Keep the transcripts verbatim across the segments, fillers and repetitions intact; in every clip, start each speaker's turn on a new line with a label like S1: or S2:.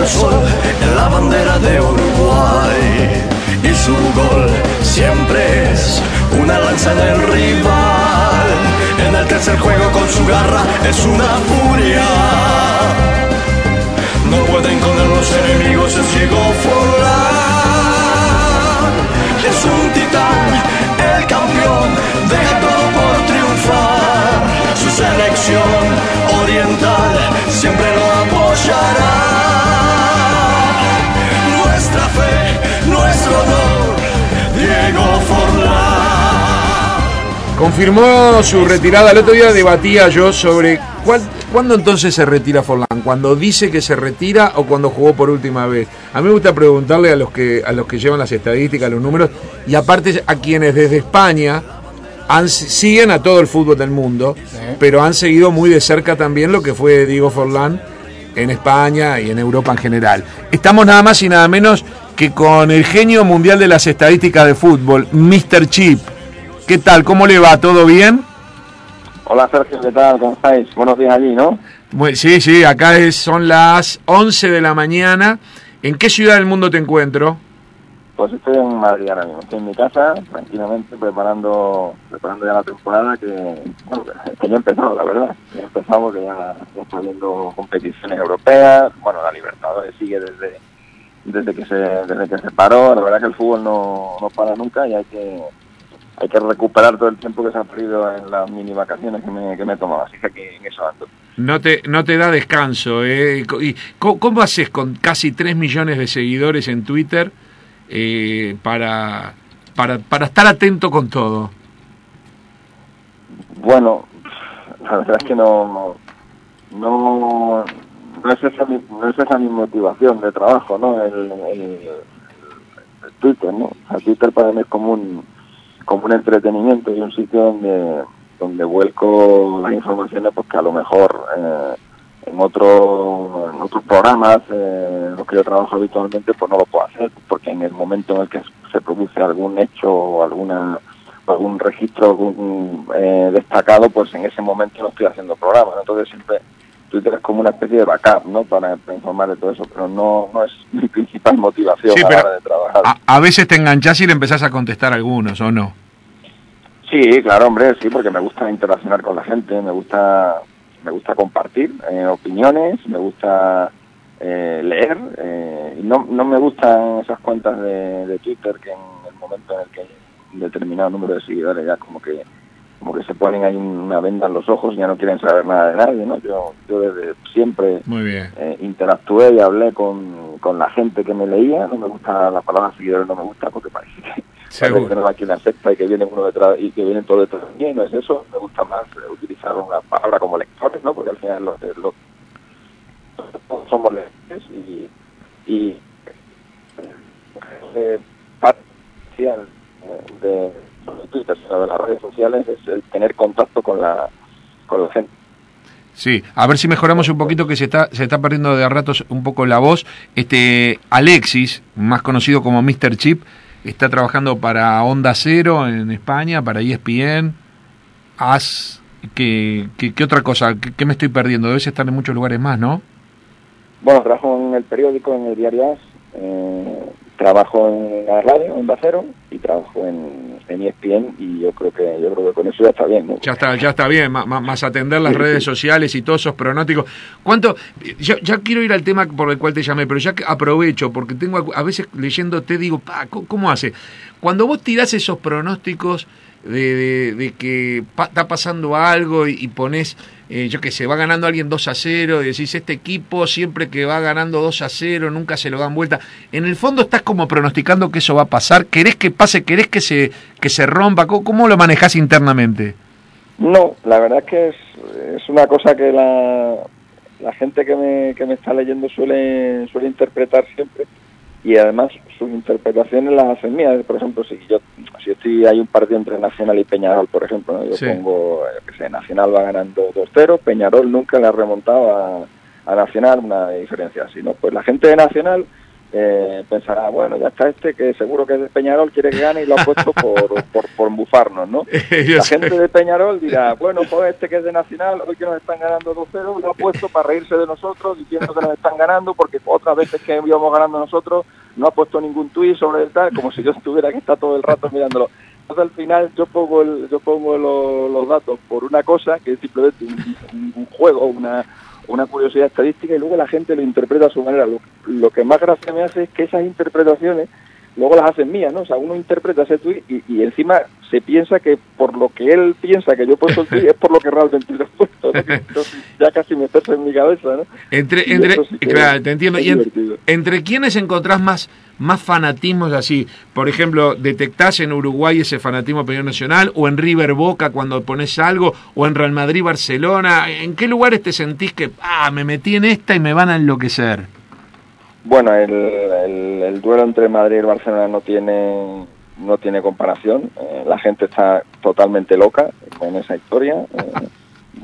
S1: sol en la bandera de Uruguay. Y su gol siempre es una lanza en el rival. En el tercer juego con su garra es una furia. No pueden con él los enemigos, es Diego Forlán. Es un titán, el campeón, deja todo por triunfar. Su selección oriental siempre lo apoyará. Nuestra fe, nuestro honor, Diego Forlán.
S2: Confirmó su retirada. El otro día debatía yo sobre cuál, cuándo entonces se retira Forlán, cuando dice que se retira o cuando jugó por última vez. A mí me gusta preguntarle a los que a los que llevan las estadísticas, los números, y aparte a quienes desde España han, siguen a todo el fútbol del mundo, sí, pero han seguido muy de cerca también lo que fue Diego Forlán en España y en Europa en general. Estamos nada más y nada menos que con el genio mundial de las estadísticas de fútbol, míster Chip. ¿Qué tal? ¿Cómo le va? ¿Todo bien?
S3: Hola Sergio, ¿qué tal? ¿Cómo estáis? Buenos días allí, ¿no?
S2: Muy, sí, sí, acá es, son las once de la mañana. ¿En qué ciudad del mundo te encuentro?
S3: Pues estoy en Madrid ahora mismo, estoy en mi casa, tranquilamente, preparando preparando ya la temporada que, bueno, que ya ha empezado, la verdad. Ya ha empezado porque ya, ya está habiendo competiciones europeas, bueno, la Libertadores sigue desde desde que se desde que se paró. La verdad que el fútbol no, no para nunca y hay que hay que recuperar todo el tiempo que se ha perdido en las mini vacaciones que me, que me he tomado, así que aquí en eso ando.
S2: No te, no te da descanso, ¿eh? ¿Y cómo, cómo haces con casi tres millones de seguidores en Twitter eh, para, para, para estar atento con todo?
S3: Bueno, la verdad es que no no, no, es, esa, no es esa mi motivación de trabajo, ¿no? El, el, el Twitter, ¿no? O sea, Twitter para mí es como un como un entretenimiento y un sitio donde donde vuelco las informaciones pues que a lo mejor eh, en otro en otros programas eh, los que yo trabajo habitualmente pues no lo puedo hacer, porque en el momento en el que se produce algún hecho o alguna algún registro algún, eh, destacado, pues en ese momento no estoy haciendo programas. Entonces siempre Twitter es como una especie de backup, ¿no? Para, para informar de todo eso, pero no, no es mi principal motivación sí, a la hora de trabajar.
S2: A, a veces te enganchás y le empezás a contestar a algunos, ¿o no?
S3: Sí, claro, hombre, sí, porque me gusta interaccionar con la gente, me gusta me gusta compartir eh, opiniones, me gusta eh, leer, eh, y no, no me gustan esas cuentas de, de Twitter que en el momento en el que hay un determinado número de seguidores ya como que como que se ponen ahí una venda en los ojos y ya no quieren saber nada de nadie, ¿no? Yo, yo desde siempre
S2: Muy bien.
S3: Eh, interactué y hablé con, con la gente que me leía. No me gusta la palabra seguidores, no me gusta porque parece que, parece que no es aquí una secta y que vienen uno detrás y que vienen todos detrás de mí, no es eso. Me gusta más eh, utilizar una palabra como lectores, ¿no? Porque al final los, los, los somos lectores y, y eh, parte de Twitter, de las redes sociales, es el tener contacto con la con la gente.
S2: Sí, a ver si mejoramos un poquito, que se está se está perdiendo de a ratos un poco la voz. Este Alexis, más conocido como míster Chip, está trabajando para Onda Cero en España, para E S P N. As, ¿qué, qué, qué otra cosa? ¿Qué, ¿Qué me estoy perdiendo? Debes estar en muchos lugares más, ¿no?
S3: Bueno, trabajo en el periódico, en el diario As. Eh, trabajo en la radio, en Onda Cero, y trabajo en, en E S P N, y yo creo que yo creo que con eso ya está bien, ¿no?
S2: Ya está, ya está bien, más, más atender las sí, redes sí. sociales y todos esos pronósticos. ¿Cuánto? Ya, ya quiero ir al tema por el cual te llamé, pero ya que aprovecho, porque tengo a veces leyéndote digo, pa, ¿cómo hace? Cuando vos tirás esos pronósticos de, de, de que pa, está pasando algo y, y ponés, eh, yo qué sé, va ganando alguien dos a cero, y decís, este equipo siempre que va ganando dos a cero, nunca se lo dan vuelta. En el fondo estás como pronosticando que eso va a pasar. ¿Querés que pase? ¿Querés que se que se rompa? ¿Cómo, cómo lo manejás internamente?
S3: No, la verdad es que es, es una cosa que la, la gente que me, que me está leyendo suele, suele interpretar siempre, y además sus interpretaciones las hacen mías. Por ejemplo, si yo si estoy, hay un partido entre Nacional y Peñarol, por ejemplo, ¿no? Yo sí. pongo, yo que sé, Nacional va ganando dos cero, Peñarol nunca le ha remontado a, a Nacional una diferencia así, ¿no? Pues la gente de Nacional eh, pensará, bueno, ya está este que seguro que es de Peñarol, quiere que gane y lo ha puesto por, por, por bufarnos, ¿no? La gente de Peñarol dirá, bueno, pues este que es de Nacional, hoy que nos están ganando dos cero, lo ha puesto para reírse de nosotros, diciendo que nos están ganando, porque otras veces que íbamos ganando nosotros, no ha puesto ningún tuit sobre el tal, como si yo estuviera que está todo el rato mirándolo. Entonces al final yo pongo el, yo pongo lo, los datos por una cosa, que es simplemente un, un juego, una... una curiosidad estadística, y luego la gente lo interpreta a su manera. Lo, lo que más gracia me hace es que esas interpretaciones luego las hacen mías, ¿no? O sea, uno interpreta ese tuit y, y encima se piensa que por lo que él piensa que yo he puesto el tuit es por lo que realmente lo he puesto, ¿no? Entonces ya casi me pesa en mi cabeza, ¿no?
S2: Entre, entre, sí claro, te entiendo. Y en, ¿entre quiénes encontrás más, más fanatismos así? Por ejemplo, ¿detectás en Uruguay ese fanatismo Peñarol Nacional? ¿O en River Boca cuando pones algo? ¿O en Real Madrid Barcelona? ¿En qué lugares te sentís que, ah, me metí en esta y me van a enloquecer?
S3: Bueno, el, el, el duelo entre Madrid y Barcelona no tiene no tiene comparación. Eh, la gente está totalmente loca con esa historia. Eh,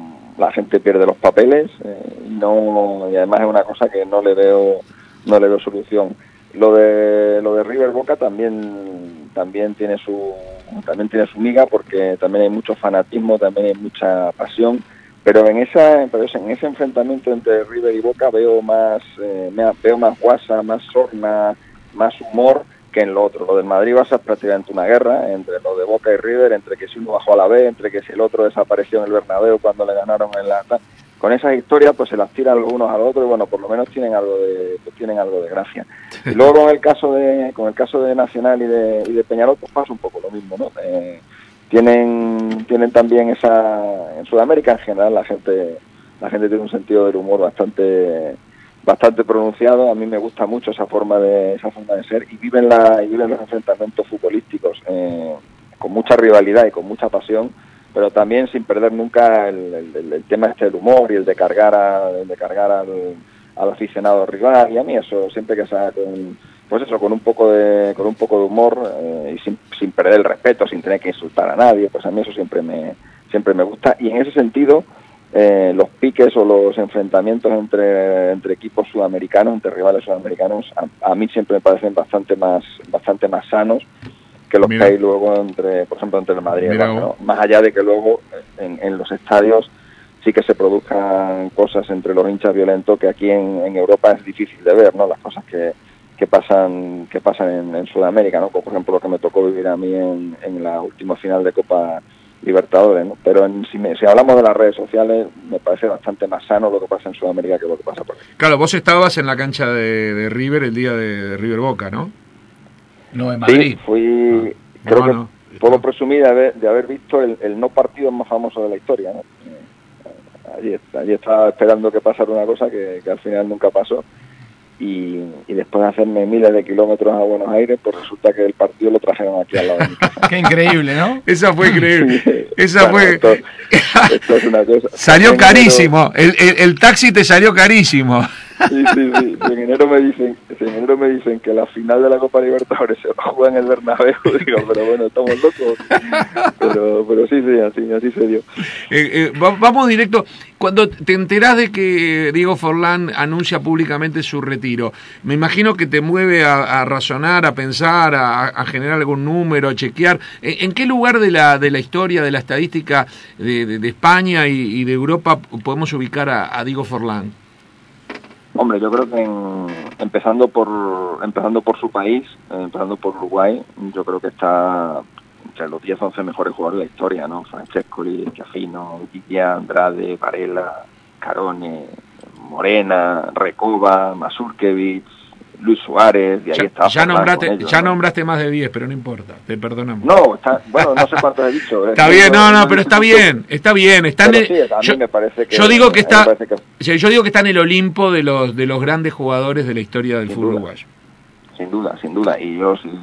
S3: la gente pierde los papeles eh, y no y además es una cosa que no le veo no le veo solución. Lo de lo de River Boca también también tiene su también tiene su miga, porque también hay mucho fanatismo, también hay mucha pasión. Pero en esa, pero en ese enfrentamiento entre River y Boca veo más, eh, veo más guasa, más sorna, más humor que en lo otro. Lo del Madrid-Barça es prácticamente una guerra entre lo de Boca y River, entre que si uno bajó a la B, entre que si el otro desapareció en el Bernabéu cuando le ganaron en la... Con esas historias pues se las tiran los unos a los otros y bueno, por lo menos tienen algo de pues tienen algo de gracia. Y luego con el caso de con el caso de Nacional y de, y de Peñarol pues pasa un poco lo mismo, ¿no? Eh, tienen tienen también esa en Sudamérica en general la gente la gente tiene un sentido del humor bastante bastante pronunciado. A mí me gusta mucho esa forma de esa forma de ser y viven la y viven los enfrentamientos futbolísticos eh, con mucha rivalidad y con mucha pasión, pero también sin perder nunca el, el, el tema este del humor y el de cargar a, el de cargar al, al aficionado rival. Y a mí eso siempre que sea con pues eso con un poco de con un poco de humor eh, y sin, sin perder el respeto, sin tener que insultar a nadie, pues a mí eso siempre me siempre me gusta. Y en ese sentido eh, los piques o los enfrentamientos entre entre equipos sudamericanos, entre rivales sudamericanos, a, a mí siempre me parecen bastante más bastante más sanos que los Mira. que hay luego entre, por ejemplo, entre el Madrid y el Barça, ¿no? Más allá de que luego en, en los estadios sí que se produzcan cosas entre los hinchas violentos que aquí en, en Europa es difícil de ver, ¿no? Las cosas que, que pasan que pasan en, en Sudamérica, ¿no? Como por ejemplo lo que me tocó vivir a mí en, en la última final de Copa Libertadores, ¿no? Pero en, si, me, si hablamos de las redes sociales, me parece bastante más sano lo que pasa en Sudamérica que lo que pasa por aquí.
S2: Claro, vos estabas en la cancha de, de River el día de, de River Boca, ¿no?
S4: No, en Madrid.
S3: Sí, fui, ah, creo no, que no. puedo presumir de haber, de haber visto el, el no partido más famoso de la historia, ¿no? Allí, allí estaba esperando que pasara una cosa que, que al final nunca pasó. Y, y después de hacerme miles de kilómetros a Buenos Aires, pues resulta que el partido lo trajeron aquí al lado de mi casa.
S4: Qué increíble, ¿no?
S2: Esa fue increíble. Sí, Esa
S3: bueno,
S2: fue...
S3: Esto, esto es una cosa.
S2: Salió en carísimo. Enero... El, el, el taxi te salió carísimo.
S3: Sí, sí, sí. En enero me dicen, en enero me dicen que la final de la Copa Libertadores se va a jugar en el Bernabéu. Digo, pero bueno, estamos locos. Pero, pero sí, sí, así, así se dio.
S2: Eh, eh, vamos directo. Cuando te enterás de que Diego Forlán anuncia públicamente su retiro, me imagino que te mueve a, a razonar, a pensar, a, a generar algún número, a chequear. ¿En qué lugar de la de la historia, de la estadística de, de, de España y, y de Europa podemos ubicar a, a Diego Forlán?
S3: Hombre, yo creo que en, empezando por empezando por su país, eh, empezando por Uruguay, yo creo que está entre los diez once mejores jugadores de la historia, ¿no? Francescoli, Schiaffino, Guilla, Andrade, Varela, Carone, Morena, Recoba, Mazurkiewicz, Luis Suárez, y ahí
S2: ya,
S3: está.
S2: Ya nombraste,
S3: ellos,
S2: ya
S3: ¿no?
S2: nombraste más de diez, pero no importa, te perdonamos.
S3: No, está, bueno, no sé cuántos he dicho.
S2: Está bien, no, no, pero está bien, está bien. Está en el,
S3: sí, a mí
S2: yo,
S3: me parece que,
S2: yo digo que está,
S3: que...
S2: yo digo que está en el Olimpo de los de los grandes jugadores de la historia del fútbol uruguayo.
S3: Sin duda, sin duda. Y yo si,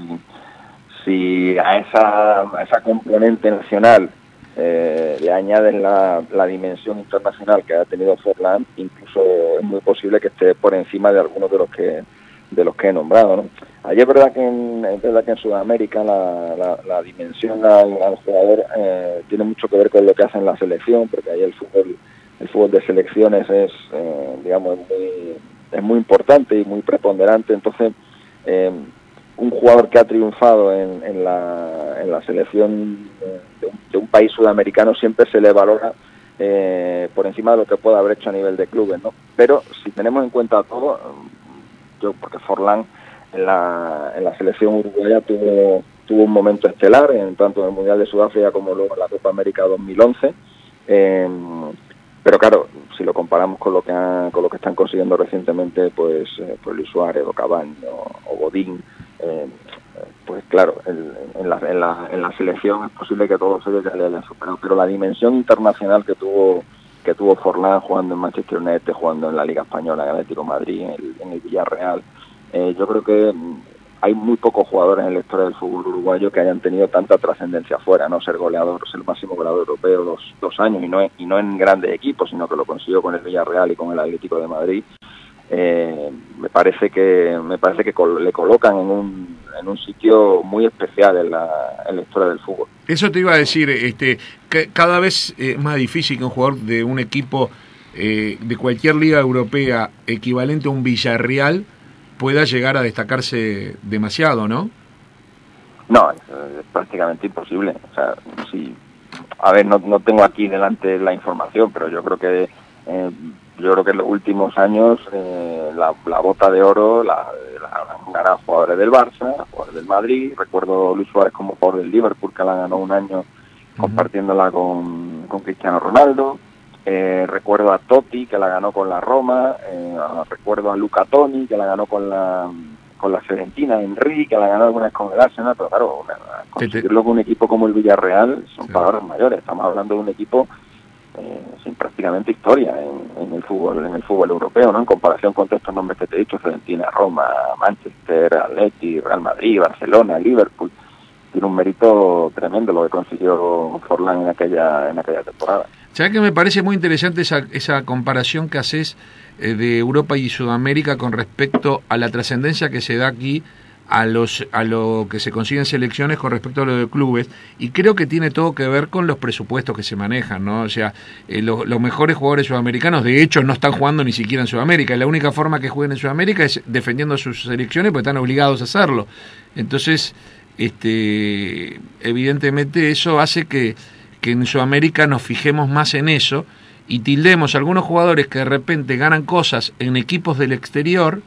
S3: si a esa a esa componente nacional eh, le añades la, la dimensión internacional que ha tenido Forlán, incluso es muy posible que esté por encima de algunos de los que de los que he nombrado, ¿no? Allí es verdad que en, es verdad que en Sudamérica la, la, la dimensión al, al jugador eh, tiene mucho que ver con lo que hace en la selección, porque ahí el fútbol el fútbol de selecciones es eh, digamos muy es muy importante y muy preponderante. Entonces, eh, un jugador que ha triunfado en, en, la, en la selección de un, de un país sudamericano siempre se le valora eh, por encima de lo que pueda haber hecho a nivel de clubes, ¿no? Pero si tenemos en cuenta todo, yo porque Forlán en la, en la selección uruguaya tuvo, tuvo un momento estelar, en tanto en el Mundial de Sudáfrica como luego en la Copa América dos mil once, eh, pero claro, si lo comparamos con lo que han, con lo que están consiguiendo recientemente, pues, eh, pues Luis Suárez o Cavani o, o Godín, eh, pues claro, el, en, la, en, la, en la selección es posible que todos ellos ya le hayan superado, pero la dimensión internacional que tuvo que tuvo Forlán jugando en Manchester United, jugando en la Liga Española, en el Atlético de Madrid, en el, en el Villarreal, eh, yo creo que hay muy pocos jugadores en la historia del fútbol uruguayo que hayan tenido tanta trascendencia afuera, no ser goleador, ser el máximo goleador europeo dos, dos años, y no, en, y no en grandes equipos, sino que lo consiguió con el Villarreal y con el Atlético de Madrid. Eh, me parece que me parece que col- le colocan en un en un sitio muy especial en la, en la historia del fútbol.
S2: Eso te iba a decir, este, que cada vez es más difícil que un jugador de un equipo eh, de cualquier liga europea equivalente a un Villarreal pueda llegar a destacarse demasiado, ¿no?
S3: No, es, es prácticamente imposible. O sea, sí, a ver, no, no tengo aquí delante la información, pero yo creo que eh, yo creo que en los últimos años eh, la, la bota de oro la, la han ganado jugadores del Barça, jugadores del Madrid. Recuerdo a Luis Suárez como jugador del Liverpool, que la ganó un año uh-huh. compartiéndola con, con Cristiano Ronaldo. Eh, recuerdo a Totti, que la ganó con la Roma. Eh, recuerdo a Luca Toni, que la ganó con la con la Fiorentina. Henry, que la ganó alguna vez con el Arsenal. Pero claro, conseguirlo con un equipo como el Villarreal son sí. palabras mayores. Estamos hablando de un equipo eh, sin prácticamente historia en, en el fútbol en el fútbol europeo, ¿no? En comparación con todos estos nombres que te he dicho: Fiorentina, Roma, Manchester, Atleti, Real Madrid, Barcelona, Liverpool. Tiene un mérito tremendo lo que consiguió Forlán en aquella en aquella temporada.
S2: ¿Sabes que me parece muy interesante esa, esa comparación que haces eh, de Europa y Sudamérica con respecto a la trascendencia que se da aquí a los a lo que se consigue en selecciones con respecto a lo de clubes? Y creo que tiene todo que ver con los presupuestos que se manejan, ¿no? O sea, eh, lo, los mejores jugadores sudamericanos, de hecho, no están jugando ni siquiera en Sudamérica. La única forma que jueguen en Sudamérica es defendiendo sus selecciones, porque están obligados a hacerlo. Entonces, este evidentemente eso hace que que en Sudamérica nos fijemos más en eso y tildemos a algunos jugadores que de repente ganan cosas en equipos del exterior,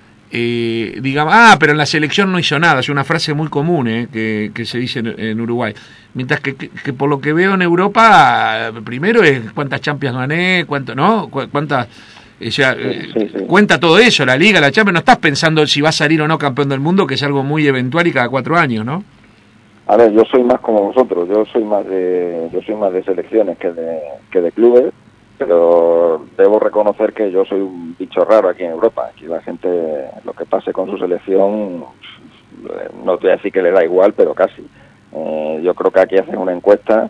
S2: eh, digamos, ah, pero en la selección no hizo nada. Es una frase muy común eh, que, que se dice en, en Uruguay. Mientras que, que, que por lo que veo en Europa, primero es cuántas Champions gané, cuánto, ¿no? Cu- cuántas... O sea, sí, sí, sí. Cuenta todo eso, la Liga, la Champions. No estás pensando si va a salir o no campeón del mundo, que es algo muy eventual y cada cuatro años, ¿no?
S3: A ver, yo soy más como vosotros, yo soy más de yo soy más de selecciones que de que de clubes, pero debo reconocer que yo soy un bicho raro aquí en Europa. Aquí la gente, lo que pase con su selección, no te voy a decir que le da igual, pero casi. Eh, yo creo que aquí hacen una encuesta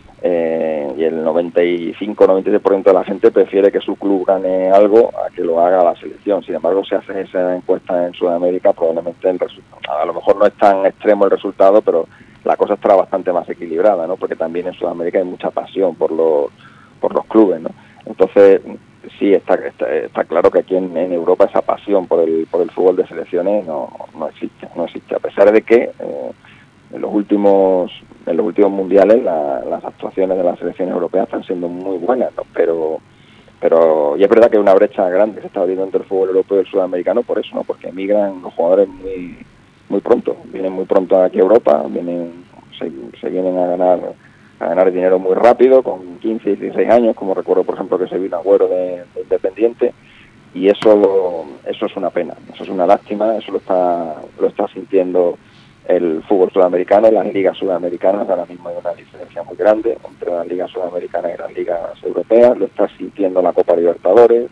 S3: eh, y el noventa y cinco noventa y seis por ciento de la gente prefiere que su club gane algo a que lo haga la selección. Sin embargo, si haces esa encuesta en Sudamérica, probablemente el resultado, a lo mejor no es tan extremo el resultado, pero la cosa estará bastante más equilibrada, ¿no? Porque también en Sudamérica hay mucha pasión por los por los clubes, ¿no? Entonces, sí, está está, está claro que aquí en, en Europa esa pasión por el por el fútbol de selecciones no no existe, no existe, a pesar de que eh, en los últimos en los últimos mundiales la, las actuaciones de las selecciones europeas están siendo muy buenas, ¿no? Pero pero y es verdad que hay una brecha grande que se está abriendo entre el fútbol europeo y el sudamericano por eso, ¿no? Porque emigran los jugadores muy muy pronto, vienen muy pronto aquí a Europa, vienen se, se vienen a ganar a ganar dinero muy rápido, con quince y dieciséis años, como recuerdo por ejemplo que se vino Agüero de, de Independiente, y eso lo, eso es una pena, eso es una lástima, eso lo está lo está sintiendo el fútbol sudamericano, las ligas sudamericanas. Ahora mismo hay una diferencia muy grande entre las ligas sudamericanas y las ligas europeas, lo está sintiendo la Copa Libertadores,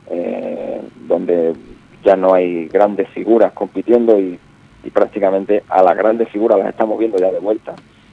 S3: eh, donde ya no hay grandes figuras compitiendo y y prácticamente a las grandes figuras las estamos viendo ya de vuelta.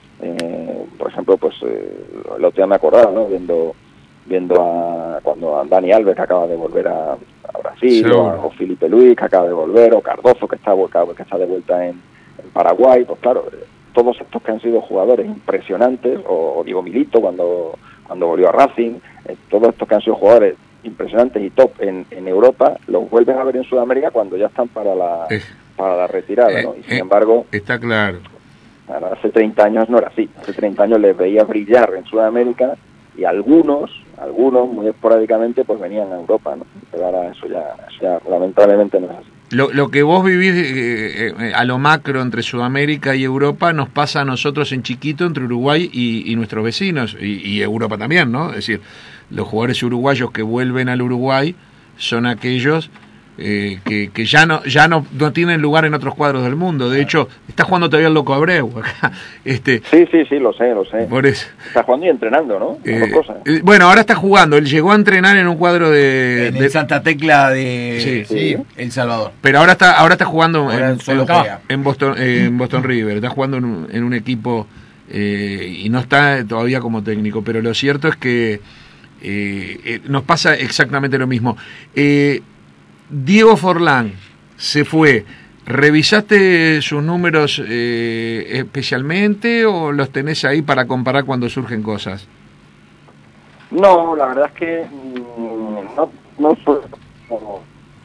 S3: Eh, por ejemplo, pues eh, el otro día me acordaba, ¿no? Viendo viendo a cuando a Dani Alves, que acaba de volver a, a Brasil, o, a, o Felipe Luis, que acaba de volver, o Cardozo, que está, que está de vuelta en, en Paraguay. Pues claro, todos estos que han sido jugadores impresionantes, o, o Diego Milito cuando cuando volvió a Racing, eh, todos estos que han sido jugadores impresionantes y top en, en Europa, los vuelves a ver en Sudamérica cuando ya están para la, eh, para la retirada, ¿no? Y sin eh, embargo...
S2: Está claro.
S3: Hace treinta años no era así. Hace treinta años les veía brillar en Sudamérica y algunos, algunos muy esporádicamente, pues venían a Europa, ¿no? Pero ahora eso ya, eso ya lamentablemente no es así.
S2: Lo, lo que vos vivís eh, eh, a lo macro entre Sudamérica y Europa nos pasa a nosotros en chiquito entre Uruguay y, y nuestros vecinos, y, y Europa también, ¿no? Es decir, los jugadores uruguayos que vuelven al Uruguay son aquellos eh, que, que ya no ya no, no tienen lugar en otros cuadros del mundo. De hecho, está jugando todavía el Loco Abreu acá. Este,
S3: sí, sí, sí, lo sé, lo sé.
S2: Por eso.
S3: Está jugando y entrenando, ¿no?
S2: Eh, cosas. Eh, bueno, ahora está jugando. Él llegó a entrenar en un cuadro de...
S4: En
S2: de
S4: el Santa Tecla de
S2: sí,
S4: sí, El Salvador.
S2: Pero ahora está ahora está jugando
S4: ahora
S2: en, en, en, Boston, eh, en Boston River. Está jugando en un, en un equipo eh, y no está todavía como técnico. Pero lo cierto es que eh, eh, nos pasa exactamente lo mismo. Eh, Diego Forlán se fue. ¿Revisaste sus números eh, especialmente o los tenés ahí para comparar cuando surgen cosas?
S3: No, la verdad es que mmm, no, no soy como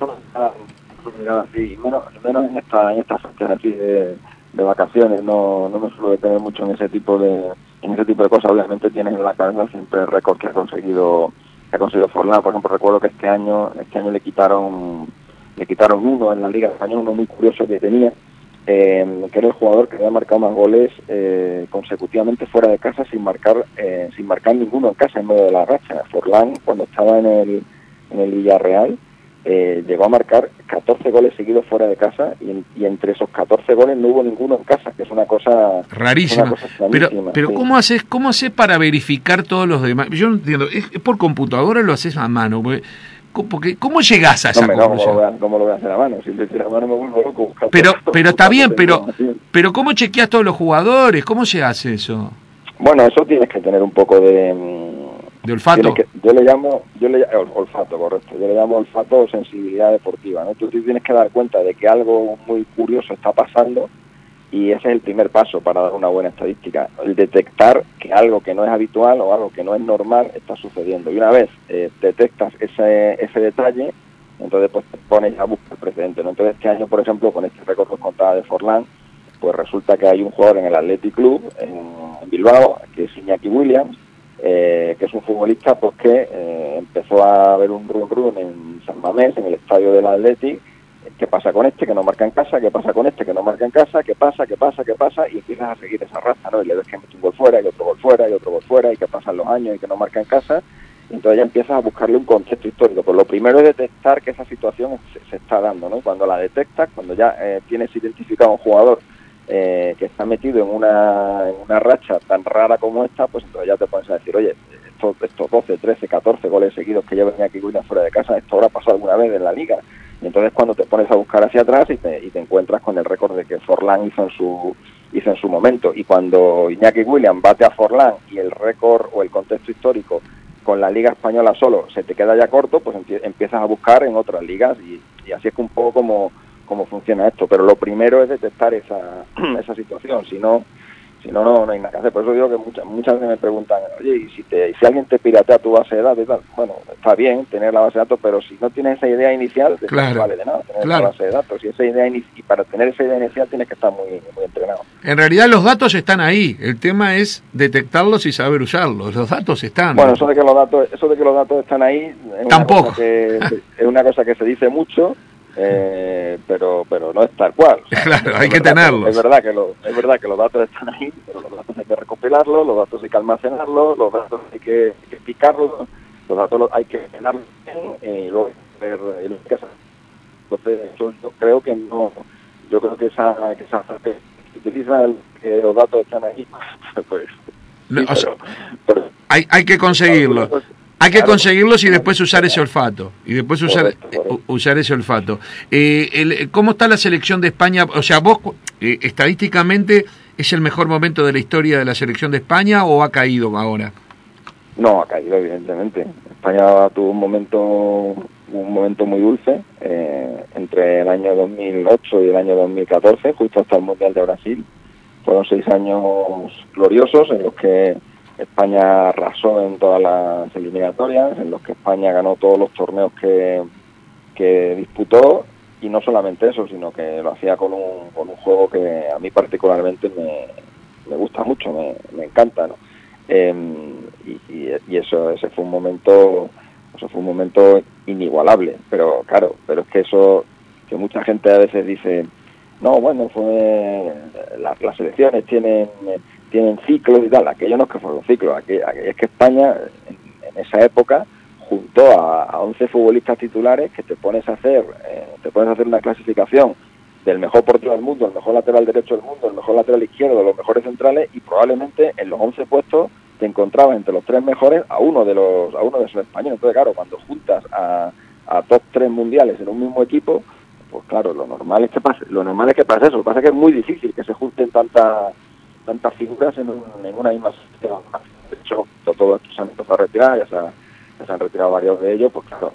S3: así, menos, menos en esta, en estas fechas así de, de vacaciones, no, no me suelo detener mucho en ese tipo de, en ese tipo de cosas. Obviamente tienes en la cabeza siempre el récord que ha conseguido que ha conseguido Forlán. Por ejemplo, recuerdo que este año este año le quitaron le quitaron uno en la Liga Española, uno muy curioso que tenía, eh, que era el jugador que había marcado más goles eh, consecutivamente fuera de casa sin marcar eh, sin marcar ninguno en casa en medio de la racha. Forlán, cuando estaba en el en el Villarreal, eh, llegó a marcar catorce goles seguidos fuera de casa y, y entre esos catorce goles no hubo ninguno en casa, que es una cosa
S2: rarísima. Una cosa pero pero sí. ¿cómo haces cómo haces para verificar todos los demás? Yo no entiendo, ¿es, es por computadora o lo haces a mano? Porque, porque ¿cómo llegás a esa
S3: no,
S2: conclusión?
S3: No, ¿cómo lo voy a hacer a mano? Si lo hiciera a mano me vuelvo loco buscando.
S2: Pero pero está bien, pero pero ¿cómo chequeas todos los jugadores? ¿Cómo se hace eso?
S3: Bueno, eso tienes que tener un poco de
S2: de olfato.
S3: Que, yo le llamo, yo le olfato, correcto. Yo le llamo olfato o sensibilidad deportiva, ¿no? Tú te tienes que dar cuenta de que algo muy curioso está pasando y ese es el primer paso para dar una buena estadística, el detectar que algo que no es habitual o algo que no es normal está sucediendo. Y una vez eh, detectas ese ese detalle, entonces pues te pones a buscar el precedente, ¿no? Entonces este año, por ejemplo, con este récord que os contaba de Forlán, pues resulta que hay un jugador en el Athletic Club en, en Bilbao, que es Iñaki Williams, Eh, que es un futbolista pues que eh, empezó a ver un run run en San Mamés, en el estadio del Athletic. ¿Qué pasa con este que no marca en casa? ¿Qué pasa con este que no marca en casa? ¿Qué pasa? ¿Qué pasa? ¿Qué pasa? Y empiezas a seguir esa raza, ¿no? Y le ves que mete un gol fuera, y otro gol fuera, y otro gol fuera, y que pasan los años y que no marca en casa. Y entonces ya empiezas a buscarle un contexto histórico. Pues lo primero es detectar que esa situación se, se está dando, ¿no? Y cuando la detectas, cuando ya eh, tienes identificado a un jugador Eh, que está metido en una, en una racha tan rara como esta, pues entonces ya te pones a decir, oye, estos, estos doce, trece, catorce goles seguidos que lleva Iñaki Williams fuera de casa, esto habrá pasado alguna vez en la liga. Y entonces cuando te pones a buscar hacia atrás y te, y te encuentras con el récord de que Forlán hizo en su hizo en su momento, y cuando Iñaki Williams bate a Forlán y el récord o el contexto histórico con la liga española solo se te queda ya corto, pues empiezas a buscar en otras ligas y, y así es que un poco como cómo funciona esto, pero lo primero es detectar esa esa situación, si no si no, no, no hay nada que hacer. Por eso digo que muchas muchas veces me preguntan, oye, y si te si alguien te piratea tu base de datos y tal, bueno, está bien tener la base de datos, pero si no tienes esa idea inicial, claro, no vale de nada tener claro. la base de datos. Y esa idea y para tener esa idea inicial tienes que estar muy, muy entrenado.
S2: En realidad los datos están ahí, el tema es detectarlos y saber usarlos. Los datos están.
S3: Bueno, eso de que los datos, eso de que los datos están ahí es
S2: tampoco
S3: una cosa que, es una cosa que se dice mucho. Eh, pero pero no es tal cual. O sea,
S2: claro, hay que tenerlos.
S3: Es verdad que lo, es verdad que los datos están ahí, pero los datos hay que recopilarlos, los datos hay que almacenarlos, los datos hay que, hay que picarlos, los datos los hay que llenarlos eh, y luego ver el que entonces yo, yo creo que no, yo creo que esa que esa parte que utiliza el, que los datos están ahí, pues
S2: no,
S3: sí,
S2: o sea,
S3: pero, pero,
S2: hay hay que conseguirlo. Hay que claro, conseguirlos y después usar ese olfato. Y después usar correcto, correcto. usar ese olfato. Eh, el, ¿Cómo está la selección de España? O sea, vos, eh, estadísticamente, ¿es el mejor momento de la historia de la selección de España o ha caído ahora?
S3: No, ha caído, evidentemente. España tuvo un momento un momento muy dulce eh, entre el año dos mil ocho y el año dos mil catorce, justo hasta el Mundial de Brasil. Fueron seis años gloriosos en los que España arrasó en todas las eliminatorias, en los que España ganó todos los torneos que, que disputó, y no solamente eso, sino que lo hacía con un, con un juego que a mí particularmente me, me gusta mucho, me, me encanta, ¿no? Eh, y, y, y eso, ese fue un momento, eso fue un momento inigualable, pero claro, pero es que eso, que mucha gente a veces dice, no, bueno, fue las, las selecciones tienen tienen ciclos y tal, aquello no es que fueron ciclos, aquello, es que España en, en esa época juntó a, a once futbolistas titulares que te pones a hacer, eh, te pones a hacer una clasificación del mejor portero del mundo, el mejor lateral derecho del mundo, el mejor lateral izquierdo, los mejores centrales, y probablemente en los once puestos te encontrabas entre los tres mejores a uno de los a uno de esos españoles. Entonces, claro, cuando juntas a, a top tres mundiales en un mismo equipo, pues claro, lo normal es que pase, lo normal es que pase eso. Lo que pasa es que es muy difícil que se junten tantas tantas figuras en, un, en una misma situación. De hecho, todos estos se han empezado a retirar, ya se, ha, ya se han retirado varios de ellos, pues claro,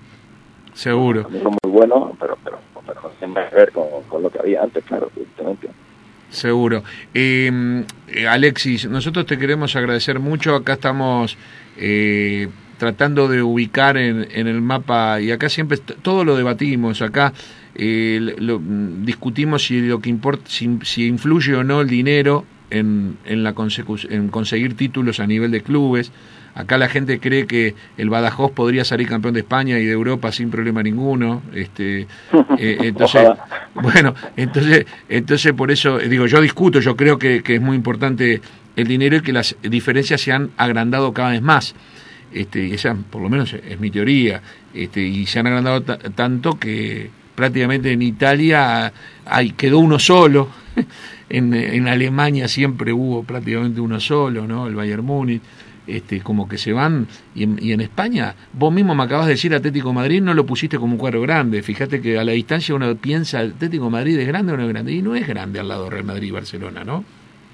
S2: seguro.
S3: También son muy buenos, pero pero, pero no tienen que ver con, con lo que había antes, claro, evidentemente.
S2: Seguro. Eh, eh, Alexis, nosotros te queremos agradecer mucho. Acá estamos eh, tratando de ubicar en, en el mapa, y acá siempre todo lo debatimos. Acá eh, lo, discutimos si lo que importa, si, si influye o no el dinero en, en, la consecu- en conseguir títulos a nivel de clubes. Acá la gente cree que el Badajoz podría salir campeón de España y de Europa sin problema ninguno. Este, eh, entonces, bueno, entonces, entonces por eso digo, yo discuto, yo creo que, que es muy importante el dinero y que las diferencias se han agrandado cada vez más. Este, y esa, por lo menos, es mi teoría. Este, y se han agrandado t- tanto que prácticamente en Italia hay, quedó uno solo. en, en Alemania siempre hubo prácticamente uno solo, ¿no? El Bayern Múnich. Este, como que se van, y en, y en España, vos mismo me acabas de decir Atlético de Madrid, no lo pusiste como un cuadro grande. Fíjate que a la distancia uno piensa, Atlético de Madrid es grande o no es grande, y no es grande al lado de Real Madrid y Barcelona, ¿no?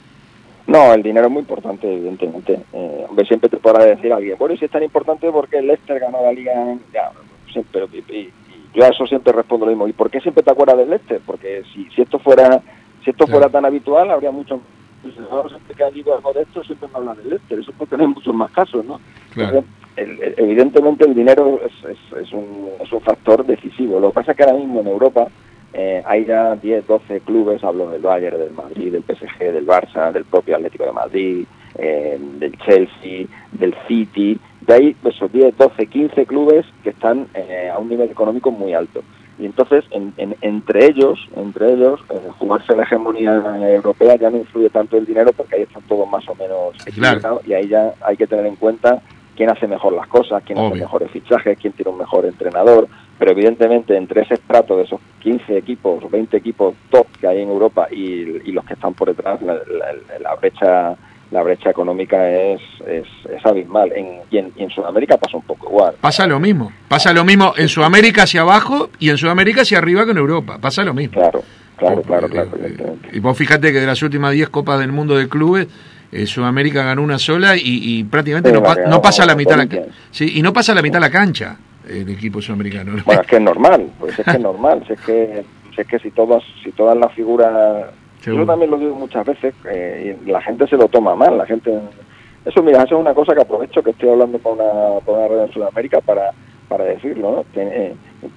S3: No, el dinero es muy importante, evidentemente. Eh, hombre, siempre te podrá decir alguien, bueno, y si es tan importante porque el Leicester ganó la Liga, ya, siempre, y, y, y yo a eso siempre respondo lo mismo. ¿Y por qué siempre te acuerdas del Leicester? Porque si, si esto fuera si esto claro. fuera tan habitual, habría muchos siempre que ha ido algo de esto, siempre me hablan del Leicester. Eso puede tener muchos más casos, ¿no? Claro. Entonces, el, el, evidentemente el dinero es, es, es, un, es un factor decisivo. Lo que pasa es que ahora mismo en Europa eh, hay ya diez, doce clubes, hablo del Bayern, del Madrid, del P S G, del Barça, del propio Atlético de Madrid, eh, del Chelsea, del City. De ahí esos diez, doce, quince clubes que están eh, a un nivel económico muy alto. Y entonces, en, en, entre ellos, entre ellos, eh, jugarse la hegemonía europea ya no influye tanto el dinero, porque ahí están todos más o menos equilibrados, claro. Y ahí ya hay que tener en cuenta quién hace mejor las cosas, quién Obvio. hace mejores fichajes, quién tiene un mejor entrenador. Pero evidentemente entre ese estrato de esos quince equipos o veinte equipos top que hay en Europa y, y los que están por detrás, la, la, la brecha la brecha económica es, es, es abismal. En, y, en, y en Sudamérica pasa un poco igual.
S2: Pasa lo mismo, pasa lo mismo en Sudamérica hacia abajo y en Sudamérica hacia arriba que en Europa, pasa lo mismo.
S3: Claro, claro,
S2: oh,
S3: claro,
S2: eh,
S3: claro.
S2: Eh, y vos fíjate que de las últimas diez Copas del Mundo de clubes, eh, Sudamérica ganó una sola y, y prácticamente sí, no, pa- no pasa la mitad la, sí, y no pasa la mitad la cancha el equipo sudamericano.
S3: Bueno, es que es normal, pues es que es normal, si es que, si es que si todas, si todas las figuras... Seguro. Yo también lo digo muchas veces, eh, y la gente se lo toma mal, la gente... Eso, mira, eso es una cosa que aprovecho que estoy hablando con una, con una red en Sudamérica para, para decirlo, ¿no? Que, eh,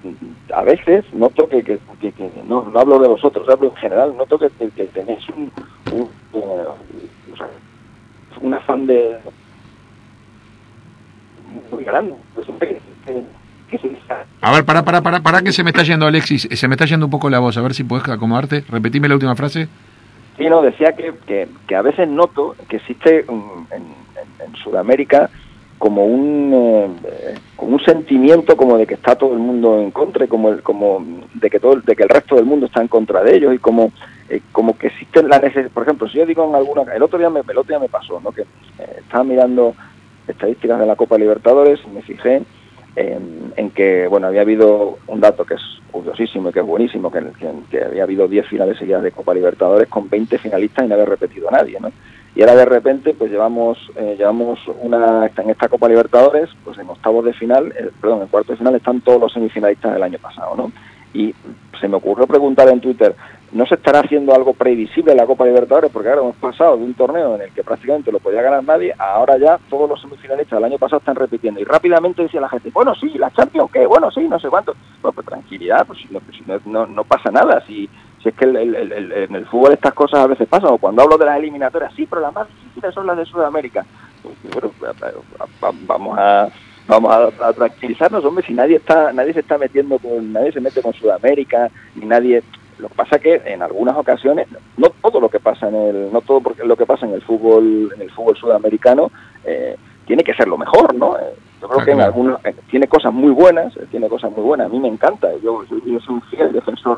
S3: a veces noto que, que, que, que no, no hablo de vosotros, hablo en general, noto que, que, que tenéis un, un, eh, un afán de... muy grande, pues, que, que se...
S2: A ver, para, para, para, para que se me está yendo, Alexis, se me está yendo un poco la voz, a ver si podés acomodarte, repetime la última frase.
S3: Sí, no, decía que, que, que a veces noto que existe um, en, en, en Sudamérica como un eh, como un sentimiento como de que está todo el mundo en contra, y como el, como de que todo de que el resto del mundo está en contra de ellos, y como eh, como que existe la necesidad. Por ejemplo, si yo digo en alguna, el otro día me el otro día me pasó, ¿no? Que eh, estaba mirando estadísticas de la Copa Libertadores y me fijé en, en que, bueno, había habido un dato que es curiosísimo y que es buenísimo, que, que, que había habido diez finales seguidas de Copa Libertadores con veinte finalistas y no había repetido a nadie, ¿no? Y ahora de repente, pues llevamos eh, llevamos una en esta Copa Libertadores, pues en octavos de final, eh, perdón, en cuartos de final están todos los semifinalistas del año pasado, ¿no? Y se me ocurrió preguntar en Twitter, no se estará haciendo algo previsible en la Copa Libertadores, porque ahora hemos pasado de un torneo en el que prácticamente lo podía ganar nadie, a ahora ya todos los semifinalistas del año pasado están repitiendo, y rápidamente decía la gente, bueno, sí, la Champions, ¿qué? Bueno, sí, no sé cuánto. Bueno, pues tranquilidad, pues, no, pues no, no, no pasa nada, si, si es que el, el, el, el, en el fútbol estas cosas a veces pasan, o cuando hablo de las eliminatorias, sí, pero las más difíciles son las de Sudamérica. Pues, bueno, vamos a... Vamos a, a tranquilizarnos, hombre, si nadie está, nadie se está metiendo con, nadie se mete con Sudamérica, ni nadie. Lo que pasa es que en algunas ocasiones, no todo lo que pasa en el, no todo porque lo que pasa en el fútbol, en el fútbol sudamericano, eh, tiene que ser lo mejor, ¿no? Eh, yo creo que en algunos eh, tiene cosas muy buenas, eh, tiene cosas muy buenas. A mí me encanta, yo, yo, yo soy un fiel defensor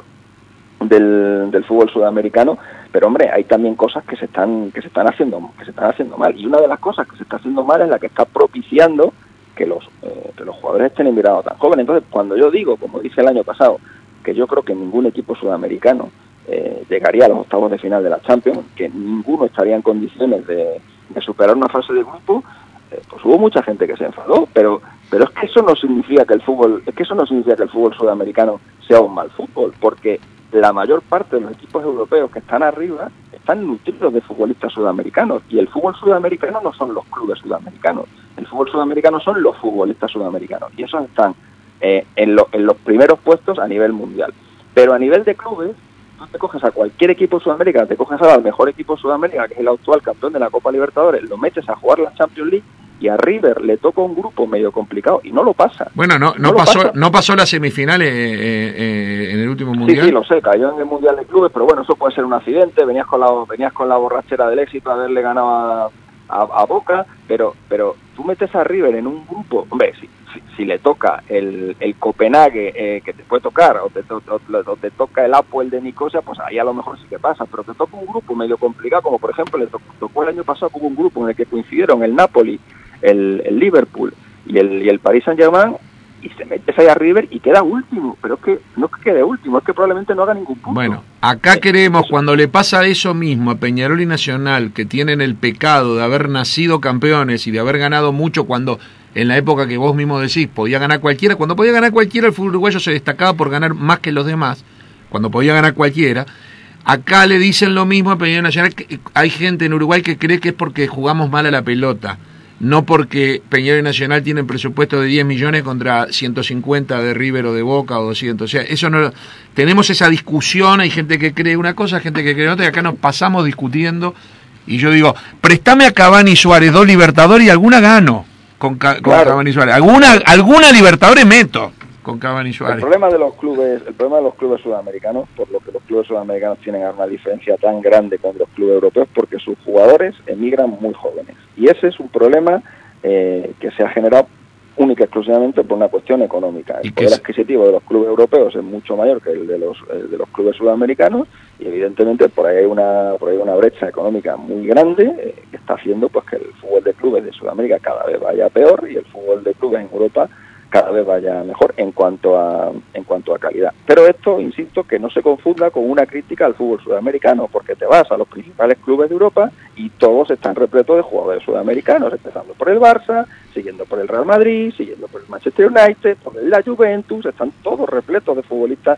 S3: del, del fútbol sudamericano, pero hombre, hay también cosas que se están, que se están haciendo, que se están haciendo mal. Y una de las cosas que se está haciendo mal es la que está propiciando que los, eh, que los jugadores estén invitados tan jóvenes. Entonces, cuando yo digo, como dije el año pasado, que yo creo que ningún equipo sudamericano eh, llegaría a los octavos de final de la Champions, que ninguno estaría en condiciones de, de superar una fase de grupo, eh, pues hubo mucha gente que se enfadó, pero pero es que eso no significa que el fútbol, es que eso no significa que el fútbol sudamericano sea un mal fútbol, porque la mayor parte de los equipos europeos que están arriba están nutridos de futbolistas sudamericanos, y el fútbol sudamericano no son los clubes sudamericanos, el fútbol sudamericano son los futbolistas sudamericanos, y esos están eh, en, lo, en los primeros puestos a nivel mundial. Pero a nivel de clubes, tú te coges a cualquier equipo sudamericano, te coges al mejor equipo sudamericano, que es el actual campeón de la Copa Libertadores, lo metes a jugar la Champions League, y a River le toca un grupo medio complicado y no lo pasa.
S2: Bueno, no no, no pasó pasa. no pasó las semifinales eh, eh, en el último mundial.
S3: Sí, sí, lo sé, cayó en el mundial de clubes, pero bueno, eso puede ser un accidente. Venías con la venías con la borrachera del éxito a haberle ganado a, a, a Boca, pero pero tú metes a River en un grupo, hombre, si, si, si le toca el, el Copenhague eh, que te puede tocar, o te, o, o te toca el Apoel de Nicosia, pues ahí a lo mejor sí que pasa, pero te toca un grupo medio complicado, como por ejemplo le tocó, tocó el año pasado, hubo un grupo en el que coincidieron el Napoli, El, el Liverpool y el, y el Paris Saint-Germain, y se metes ahí a River y queda último, pero es que no es que quede último, es que probablemente no haga ningún punto.
S2: Bueno, acá queremos, cuando le pasa eso mismo a Peñarol y Nacional, que tienen el pecado de haber nacido campeones y de haber ganado mucho, cuando en la época que vos mismo decís, podía ganar cualquiera, cuando podía ganar cualquiera, el fútbol uruguayo se destacaba por ganar más que los demás, cuando podía ganar cualquiera. Acá le dicen lo mismo a Peñarol Nacional, que hay gente en Uruguay que cree que es porque jugamos mal a la pelota, no porque Peñarol y Nacional tienen presupuesto de diez millones contra ciento cincuenta de River o de Boca o doscientos. O sea, eso no, tenemos esa discusión, hay gente que cree una cosa, gente que cree otra, y acá nos pasamos discutiendo, y yo digo, préstame a Cavani y Suárez, dos Libertadores, y alguna gano con, con claro. Cavani y Suárez. Alguna, alguna Libertadores meto con Cavani y Suárez.
S3: El problema de los clubes, el problema de los clubes sudamericanos, por lo que los clubes sudamericanos tienen una diferencia tan grande con los clubes europeos, porque sus jugadores emigran muy jóvenes. Y ese es un problema eh, que se ha generado única y exclusivamente por una cuestión económica. El poder adquisitivo de los clubes europeos es mucho mayor que el de los el de los clubes sudamericanos, y evidentemente por ahí hay una por ahí una brecha económica muy grande eh, que está haciendo pues que el fútbol de clubes de Sudamérica cada vez vaya peor, y el fútbol de clubes en Europa cada vez vaya mejor en cuanto a en cuanto a calidad. Pero esto, insisto, que no se confunda con una crítica al fútbol sudamericano, porque te vas a los principales clubes de Europa y todos están repletos de jugadores sudamericanos, empezando por el Barça, siguiendo por el Real Madrid, siguiendo por el Manchester United, por la Juventus, están todos repletos de futbolistas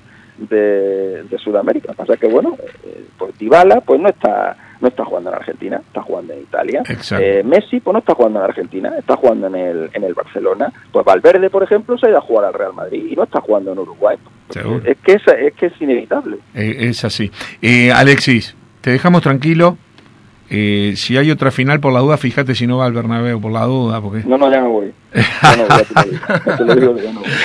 S3: de, de Sudamérica. Lo que pasa es que, bueno, eh, pues Dybala pues no está no está jugando en Argentina, está jugando en Italia. Eh, Messi pues no está jugando en Argentina, está jugando en el en el Barcelona. Pues Valverde, por ejemplo, se ha ido a jugar al Real Madrid y no está jugando en Uruguay.
S2: ¿Seguro?
S3: Es que es, es que es inevitable.
S2: Eh, es así. Eh, Alexis, te dejamos tranquilo. Eh, si hay otra final, por la duda, fíjate si no va al Bernabéu, por la duda. Porque...
S3: No, no, ya no voy. Ya no, ya te lo digo. Ya te lo digo, ya no voy.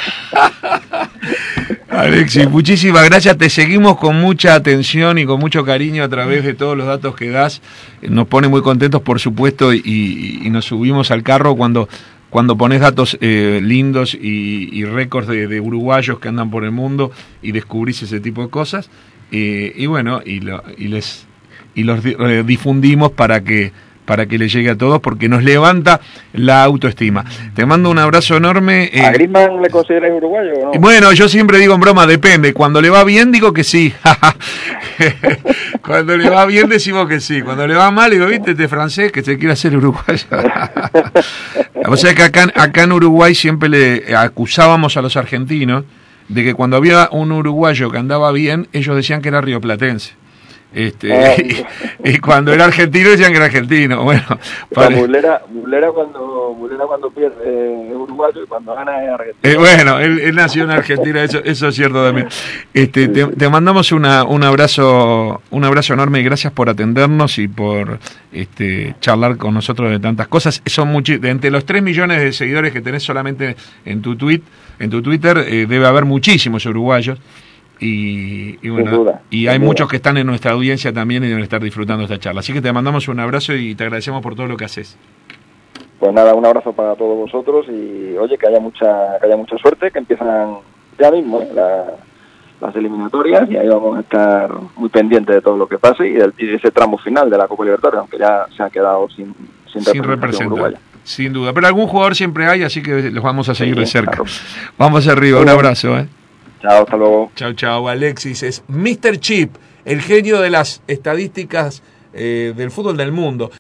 S2: Alexis, muchísimas gracias, te seguimos con mucha atención y con mucho cariño a través de todos los datos que das, nos pone muy contentos, por supuesto, y, y, y nos subimos al carro cuando cuando pones datos eh, lindos y, y récords de, de uruguayos que andan por el mundo y descubrís ese tipo de cosas, eh, y bueno, y, lo, y les y los eh, difundimos para que para que le llegue a todos, porque nos levanta la autoestima. Te mando un abrazo enorme.
S3: Eh. ¿A Griezmann le consideras uruguayo o no?
S2: Bueno, yo siempre digo en broma, depende. Cuando le va bien, digo que sí. Cuando le va bien, decimos que sí. Cuando le va mal, digo, viste, este francés que se quiere hacer uruguayo. O sea que acá, acá en Uruguay siempre le acusábamos a los argentinos de que cuando había un uruguayo que andaba bien, ellos decían que era rioplatense. Este,
S3: Eh,
S2: y, y cuando era argentino decían que era argentino. Bueno,
S3: o sea,
S2: pare-
S3: Mulera, Mulera cuando Mulera cuando pierde es uruguayo y cuando gana es argentino.
S2: eh, bueno, él, él nació en Argentina, eso, eso es cierto también. Este, te, te mandamos una, un abrazo, un abrazo enorme y gracias por atendernos y por este, charlar con nosotros de tantas cosas. Son muchi- de entre los tres millones de seguidores que tenés solamente en tu tweet, en tu Twitter, eh, debe haber muchísimos uruguayos. Y, y bueno,
S3: duda,
S2: y hay
S3: sin
S2: muchos
S3: duda.
S2: que están en nuestra audiencia también y deben estar disfrutando esta charla. Así que te mandamos un abrazo y te agradecemos por todo lo que haces.
S3: Pues nada, un abrazo para todos vosotros y oye, que haya mucha que haya mucha suerte, que empiezan ya mismo, ¿eh? la, las eliminatorias y ahí vamos a estar muy pendientes de todo lo que pase y, del, y de ese tramo final de la Copa Libertadores, aunque ya se ha quedado sin, sin,
S2: Sin
S3: representación
S2: representar,
S3: uruguaya.
S2: sin duda. Pero algún jugador siempre hay, así que los vamos a seguir
S3: Sí,
S2: de cerca.
S3: claro.
S2: Vamos arriba, un abrazo. ¿eh?
S3: Chao, hasta luego.
S2: Chao, chao. Alexis es míster Chip, el genio de las estadísticas eh, del fútbol del mundo.